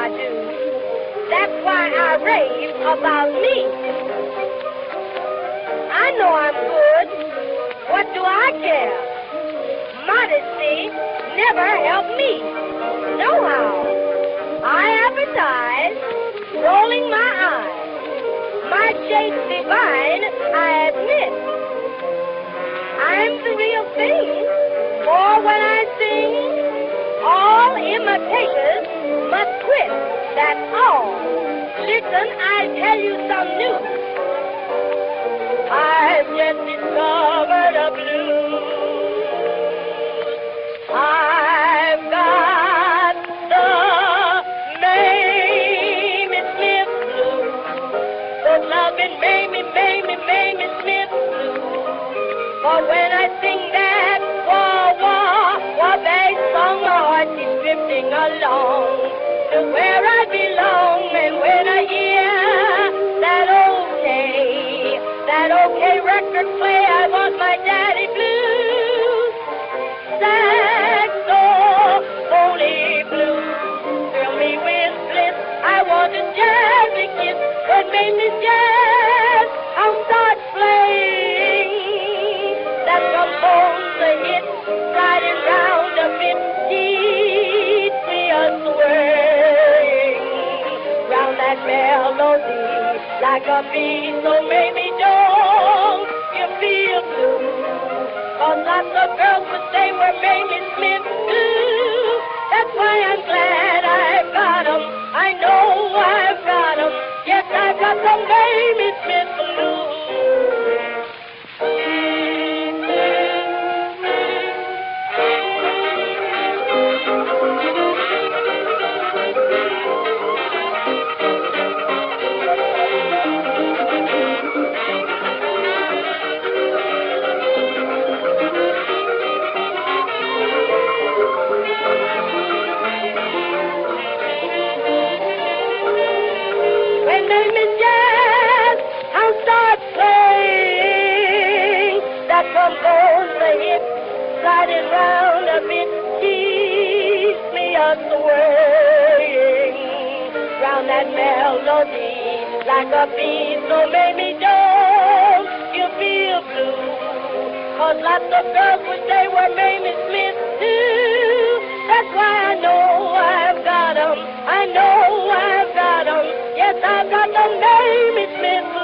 I do. That's why I rave about me. I know I'm good. What do I care? Modesty never helped me. Nohow. I advertise, rolling my eyes. My shape's divine, I admit. I'm the real thing, for when I sing, all imitators must quit. That's all. Listen, I'll tell you some news. I've just discovered a blues. I've got the Mamie Smith blues. Good loving Mamie Smith blues. For when I sing that wah bass song, my heart is drifting along to where I belong. And when I hear that okay record play, I want my daddy blues. Saxophone blues, fill me with bliss. I want a jazzy kiss that made me jazz. I'll start playing that composed the hit, riding round a bit, keeps me a-swaying round that melody like a bee. So maybe don't you feel blue? 'Cause lots of girls would say we're Mamie Smith too. That's why I'm glad I've got 'em. I know I've got 'em. Yes, I've got the Mamie Smith blues. Compose the hit, sliding round a bit, keeps me a-swaying round that melody like a bee. So maybe don't you feel blue? 'Cause lots of girls would say we're Mamie Smith too. That's why I know I've got 'em. I know I've got 'em. Yes, I've got the Mamie Smith blues.